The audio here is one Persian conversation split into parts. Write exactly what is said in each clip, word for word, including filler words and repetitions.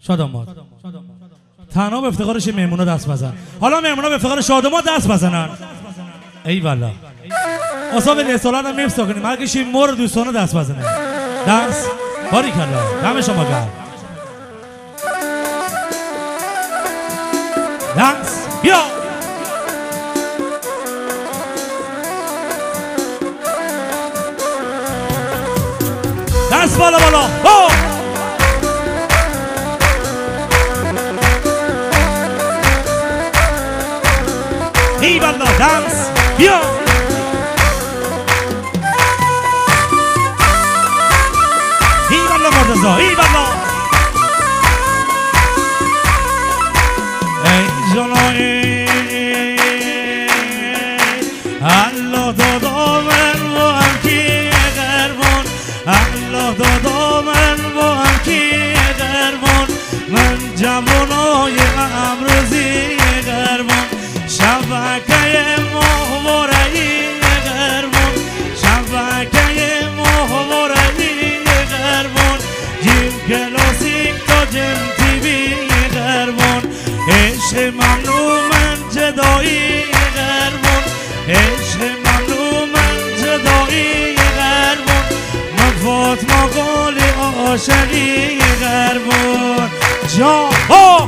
شاداماد تنها به افتخارش مهمونا دست بزن. حالا مهمونا به افتخار شاداماد دست بزنن. ای والا اصلا به نسالان هم میفتا کنیم هر کشی مور دوستانه دست بزنه. دست باری کلا دم شما گرد. دست بیا دست بالا بالا او ای والا دست بیا ای والا مرتضی ای والا ای جانای الله دادا من با هم کی قربان الله دادا من با هم کی قربان من جوانای امروزی قربان شبکه ماهواره‌ای قربان شبکه ماهواره‌ای قربان جیم کلاسیک تا جیم تیوی قربان عشق ممنوع من جدایی قربان عشق ممنوع من جدایی قربان من فاطمه قالی عاشقی قربان جا ها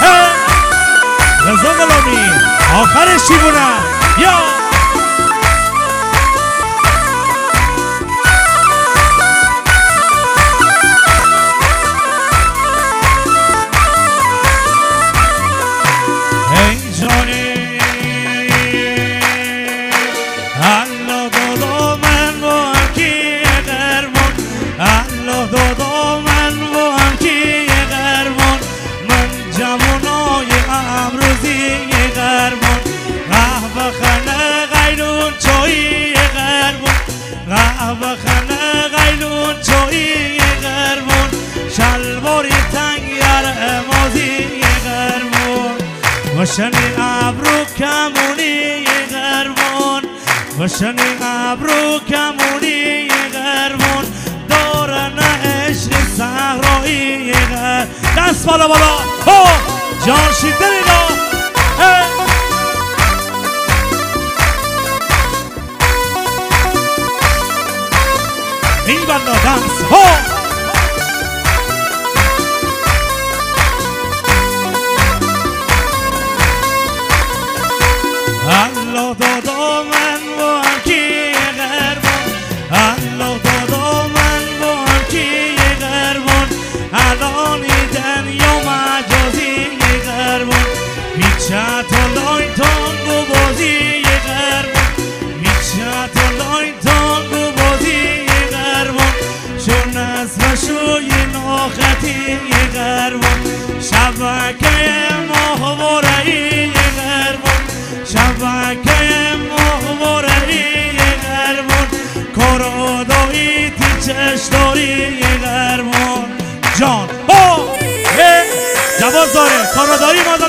رضا غلامی آخرش چی بونه یا ای جانی الله دادا من با هم کی قربان الله دادا من با هم کی قربان من جوانای امروزی قربان قهوه خانه غیلون چایی قربان قهوه خانه غیلون چایی قربان شلواری تنگ یار مازی قربان وشنی ابرو کمونی قربان وشنی ابرو کمونی قربان دارن عشق صحرایی قربان دست بالا بالا جان شیدری دا این بنا دنس ها الله دادا من با هم کی قربان الله دادا من با هم کی قربان الانی دنیا مجازی قربان میچه تا لاین تانگو بازی قربان میچه تا لاین تانگو بازی قربان چون از مشوی ناخطی قربان شبکه ماهواره‌ای قربان شبکه ماهواره‌ای قربان کارادایی تیچش داری قربان جان او جواز داره کارادایی ما